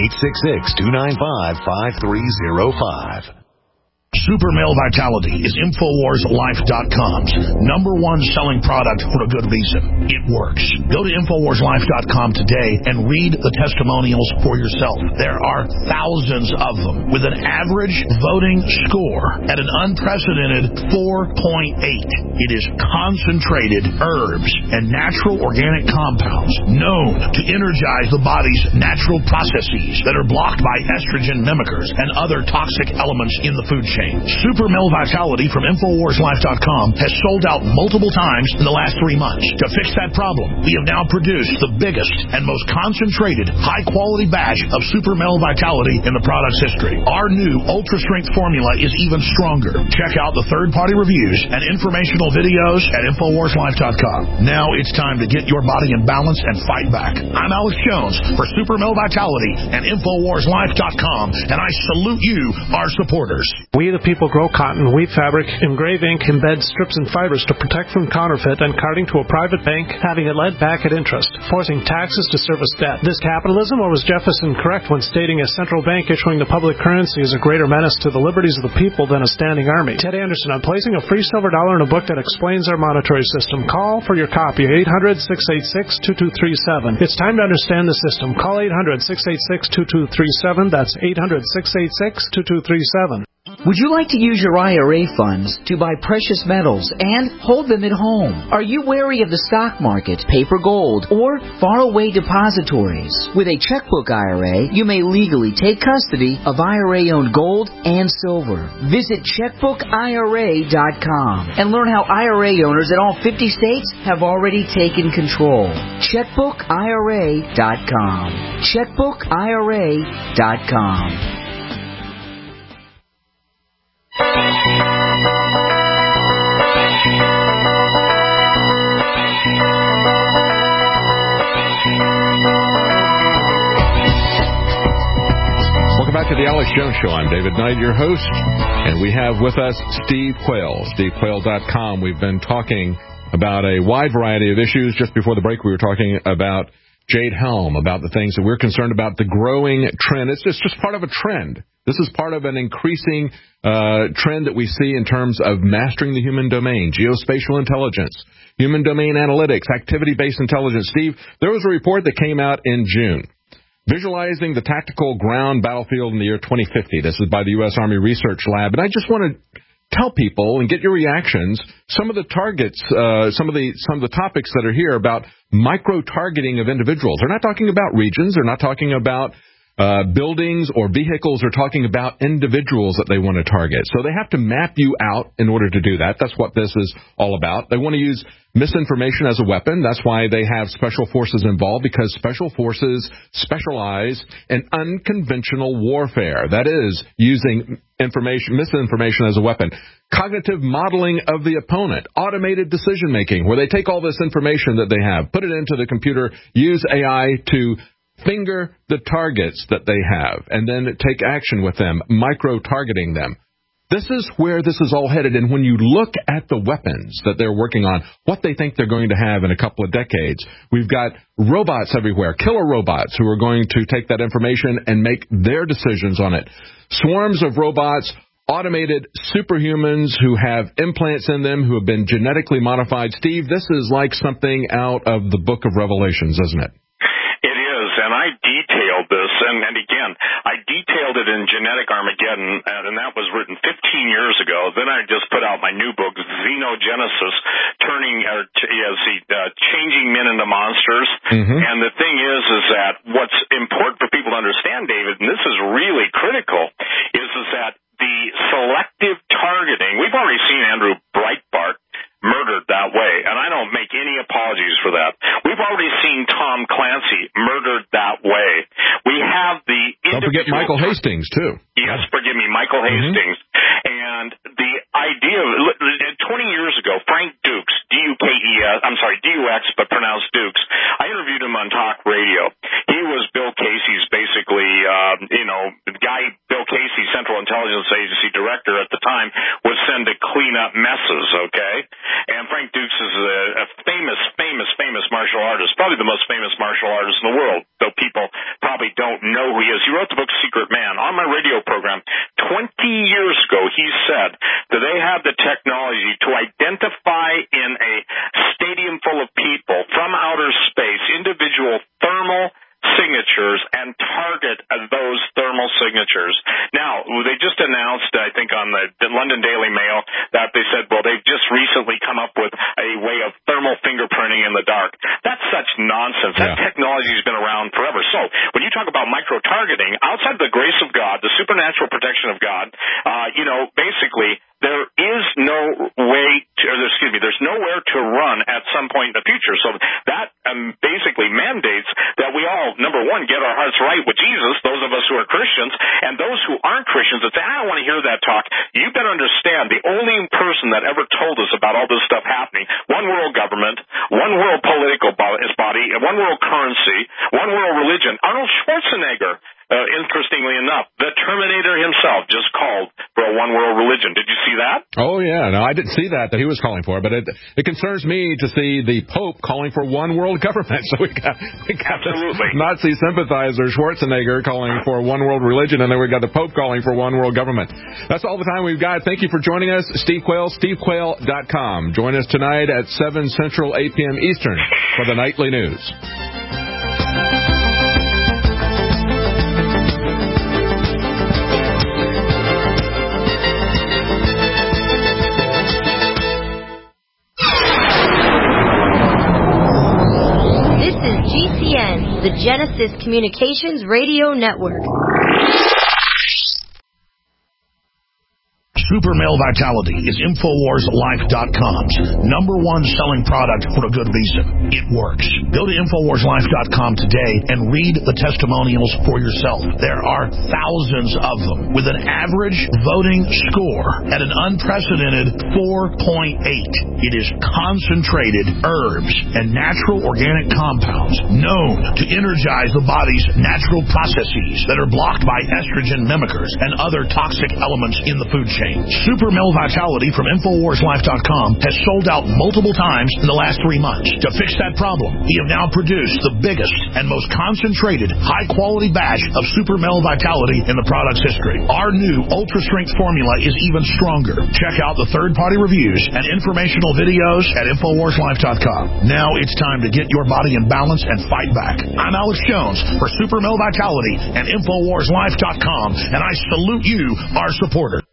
1-866-295-5305. Super Male Vitality is InfoWarsLife.com's #1 selling product for a good reason. It works. Go to InfoWarsLife.com today and read the testimonials for yourself. There are thousands of them with an average voting score at an unprecedented 4.8. It is concentrated herbs and natural organic compounds known to energize the body's natural processes that are blocked by estrogen mimickers and other toxic elements in the food chain. Super Male Vitality from InfoWarsLife.com has sold out multiple times in the last 3 months. To fix that problem, we have now produced the biggest and most concentrated, high-quality batch of Super Male Vitality in the product's history. Our new ultra-strength formula is even stronger. Check out the third-party reviews and informational videos at InfoWarsLife.com. Now it's time to get your body in balance and fight back. I'm Alex Jones for Super Male Vitality and InfoWarsLife.com, and I salute you, our supporters. We the people grow cotton, weave fabric, engrave ink, embed strips and fibers to protect from counterfeit and carting to a private bank, having it lent back at interest, forcing taxes to service debt. This capitalism, or was Jefferson correct when stating a central bank issuing the public currency is a greater menace to the liberties of the people than a standing army? Ted Anderson, I'm placing a free silver dollar in a book that explains our monetary system. Call for your copy, 800-686-2237. It's time to understand the system. Call 800-686-2237. That's 800-686-2237. Would you like to use your IRA funds to buy precious metals and hold them at home? Are you wary of the stock market, paper gold, or faraway depositories? With a checkbook IRA, you may legally take custody of IRA-owned gold and silver. Visit checkbookira.com and learn how IRA owners in all 50 states have already taken control. checkbookira.com. checkbookira.com. Welcome back to the Alex Jones Show. I'm David Knight, your host, and we have with us Steve Quayle, stevequayle.com. We've been talking about a wide variety of issues. Just before the break, we were talking about Jade Helm, about the things that we're concerned about, the growing trend. It's just part of a trend. This is part of an increasing trend that we see in terms of mastering the human domain, geospatial intelligence, human domain analytics, activity-based intelligence. Steve, there was a report that came out in June visualizing the tactical ground battlefield in the year 2050. This is by the U.S. Army Research Lab. And I just want to tell people and get your reactions, some of the targets, some of the topics that are here about micro-targeting of individuals. They're not talking about regions. They're not talking about buildings or vehicles. Are talking about individuals that they want to target. So they have to map you out in order to do that. That's what this is all about. They want to use misinformation as a weapon. That's why they have special forces involved, because special forces specialize in unconventional warfare. That is, using misinformation as a weapon. Cognitive modeling of the opponent, automated decision-making, where they take all this information that they have, put it into the computer, use AI to finger the targets that they have, and then take action with them, micro-targeting them. This is where this is all headed, and when you look at the weapons that they're working on, what they think they're going to have in a couple of decades, we've got robots everywhere, killer robots who are going to take that information and make their decisions on it. Swarms of robots, automated superhumans who have implants in them, who have been genetically modified. Steve, this is like something out of the book of Revelations, isn't it? And I detailed this, and again, I detailed it in Genetic Armageddon, and that was written 15 years ago. Then I just put out my new book, Xenogenesis, changing men into monsters. Mm-hmm. And the thing is that what's important for people to understand, David, and this is really critical, is that the selective targeting, we've already seen Andrew Breitbart murdered that way, and I don't make any apologies for that. We've already seen Tom Clancy murdered that way. We have the Don't forget Michael Hastings, too. Yes, forgive me, Michael Hastings. And the idea of 20 years ago, Frank Dukes, D-U-X, but pronounced Dukes, I interviewed him on talk radio. He was Bill Casey's basically, the guy Bill Casey, Central Intelligence Agency director at the time, would send to clean up messes, okay? And Frank Dukes is a famous martial artist, probably the most famous martial artist in the world, though people probably don't know who he is. He wrote the book Secret Man. On my radio program 20 years ago, he said that they have the technology to identify in a stadium full of people from outer space individual thermal signatures and target those thermal signatures. Now, they just announced, I think on the London Daily Mail, that they said, well, they've just recently come up with a way of thermal fingerprinting in the dark. That's such nonsense. That technology has been around forever. So when you talk about micro-targeting, outside the grace of God, the supernatural protection of God, basically there is no way there's nowhere to run at some point in the future. So that basically mandates that we all, number one, get our hearts right with Jesus, those of us who are Christians, and those who aren't Christians that say, I don't want to hear that talk. You better understand the only person that ever told us about all this stuff happening, one world government, one world political body, one world currency, one world religion, Arnold Schwarzenegger. Interestingly enough, the Terminator himself just called for a one-world religion. Did you see that? Oh, yeah. No, I didn't see that he was calling for it, but it concerns me to see the Pope calling for one-world government. So we got Absolutely. This Nazi sympathizer, Schwarzenegger, calling for a one-world religion, and then we got the Pope calling for one-world government. That's all the time we've got. Thank you for joining us. Steve Quayle, stevequayle.com. Join us tonight at 7 Central, 8 p.m. Eastern for the Nightly News. Genesis Communications Radio Network. Super Male Vitality is InfoWarsLife.com's #1 selling product for a good reason. It works. Go to InfoWarsLife.com today and read the testimonials for yourself. There are thousands of them with an average voting score at an unprecedented 4.8. It is concentrated herbs and natural organic compounds known to energize the body's natural processes that are blocked by estrogen mimickers and other toxic elements in the food chain. Super Male Vitality from InfoWarsLife.com has sold out multiple times in the last 3 months. To fix that problem, we have now produced the biggest and most concentrated, high-quality batch of Super Male Vitality in the product's history. Our new ultra-strength formula is even stronger. Check out the third-party reviews and informational videos at InfoWarsLife.com. Now it's time to get your body in balance and fight back. I'm Alex Jones for Super Male Vitality and InfoWarsLife.com, and I salute you, our supporter.